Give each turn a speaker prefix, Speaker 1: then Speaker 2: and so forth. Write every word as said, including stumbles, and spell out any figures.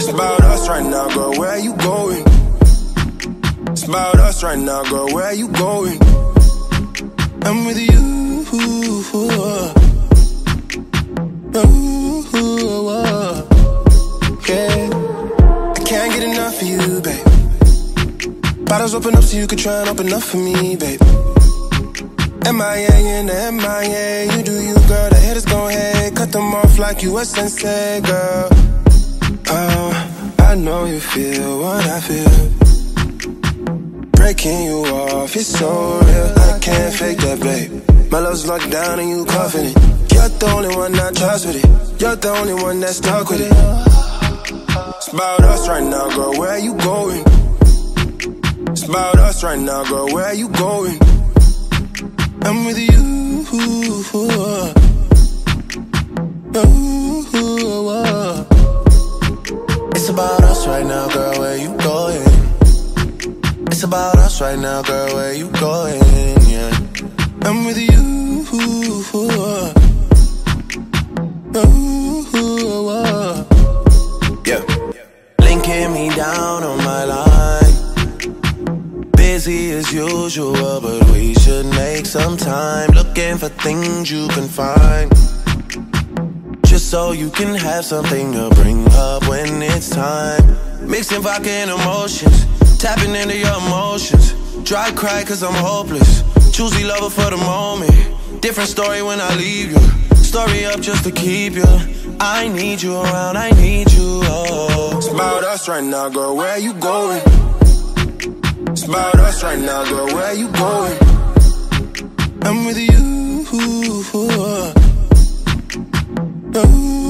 Speaker 1: It's about us right now, girl, where you going? It's about us right now, girl, where you going? I'm with you. Ooh, yeah. I can't get enough of you, babe. Bottles open up so you can try and open up for me, babe. M I A in the M I A, you do you, girl. The haters gon' hate, cut them off like you a sensei, girl. Oh, I know you feel what I feel. Breaking you off, it's so real. I can't fake that, babe. My love's locked down and you confident. You're the only one I trust with it. You're the only one that's stuck with it. It's about us right now, girl, where you going? It's about us right now, girl, where you going? I'm with you. It's about us right now, girl, where you going? It's about us right now, girl, where you going? Yeah, I'm with you. Yeah, linking me down on my line. Busy as usual, but we should make some time. Looking for things you can find, just so you can have something to bring up when it's time. Mixing vodka and emotions, tapping into your emotions. Dry cry cause I'm hopeless, choosy lover for the moment. Different story when I leave you, story up just to keep you. I need you around, I need you, oh. It's about us right now, girl, where you going? It's about us right now, girl, where you going? I'm with you.